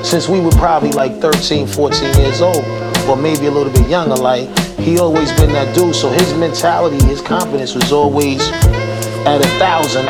since we were probably like 13, 14 years old, or maybe a little bit younger, like, he always been that dude. So his mentality, his confidence was always at 1,000.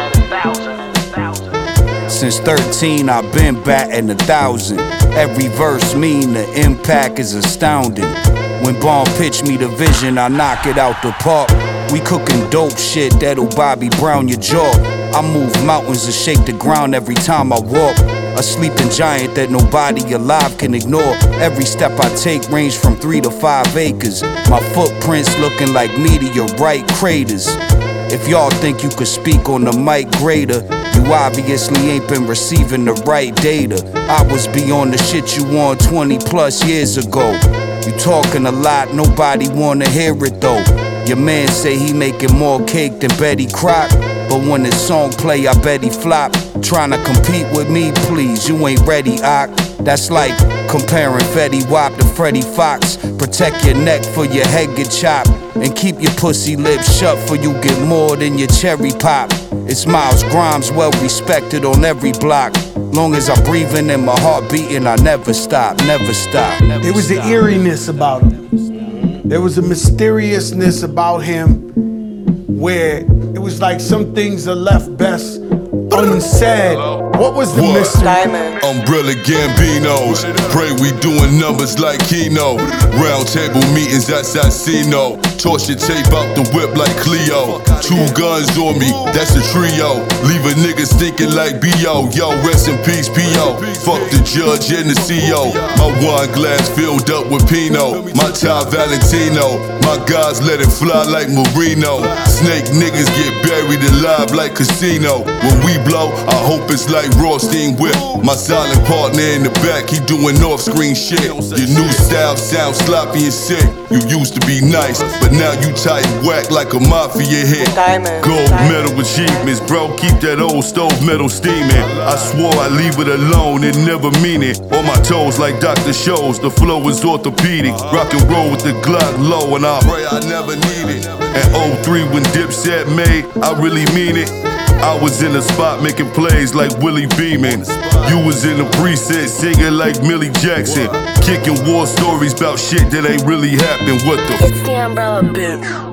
Since 13, I've been batting 1,000. Every verse mean, the impact is astounding. When Bomb pitch me the vision, I knock it out the park. We cooking dope shit that'll Bobby Brown your jaw. I move mountains and shake the ground every time I walk. A sleeping giant that nobody alive can ignore. Every step I take range from 3 to 5 acres. My footprints looking like meteorite craters. If y'all think you could speak on the mic greater, you obviously ain't been receiving the right data. I was beyond the shit you on 20 plus years ago. You talking a lot, nobody wanna hear it though. Your man say he making more cake than Betty Crock, but when his song play, I bet he flop. Tryna compete with me, please, you ain't ready, Ock. That's like comparing Fetty Wap to Freddie Fox. Protect your neck for your head get chopped, and keep your pussy lips shut for you get more than your cherry pop. It's Miles Grimes, well respected on every block. Long as I'm breathing and my heart beating, I never stop, never stop. There was an eeriness about him. There was a mysteriousness about him where it was like some things are left best unsaid. What was the mystery? Umbrella Gambinos. Pray we doing numbers like Keno. Round table meetings at Sassino. Toss your tape out the whip like Cleo. 2 guns on me, that's a trio. Leave a nigga stinking like B.O. Yo, rest in peace, P.O. Fuck the judge and the C.O. My wine glass filled up with Pinot. My tie Valentino. My guys let it fly like Marino. Snake niggas get buried alive like Casino. When we blow, I hope it's like Rothstein Whip. My silent partner in the back, he doing off-screen shit. Your new style sounds sloppy and sick. You used to be nice, but now you tight whack like a mafia hit. Gold medal achievements, bro, keep that old stove metal steaming. I swore I'd leave it alone and never mean it. On my toes like Dr. Shows, the flow is orthopedic. Rock and roll with the Glock low, and I pray I never need it. At 03 when Dipset made, I really mean it. I was in the spot making plays like Willie Beeman. You was in the preset singing like Millie Jackson. Kicking war stories about shit that ain't really happened. What the It's the Umbrella Bitch.